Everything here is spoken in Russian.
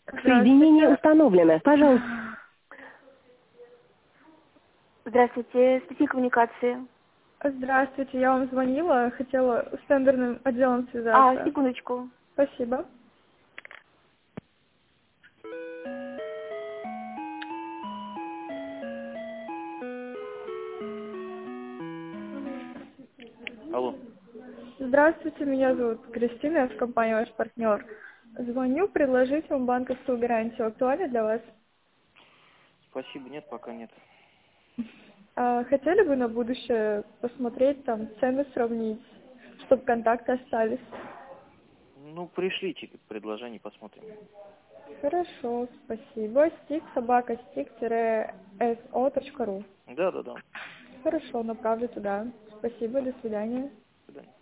Соединение установлено. Пожалуйста. Здравствуйте, спеси коммуникации. Здравствуйте, я вам звонила, хотела с тендерным отделом связаться. Секундочку. Спасибо. Алло. Здравствуйте, меня зовут Кристина, я с компанией «Ваш партнер». Звоню предложить вам банковскую гарантию. Актуально для вас? Спасибо, нет, пока нет. Хотели бы на будущее посмотреть, там, цены сравнить, чтобы контакты остались? Ну, пришлите предложение, посмотрим. Хорошо, спасибо. stick@stick-so.ru. Да. Хорошо, направлю туда. Спасибо, до свидания. До свидания.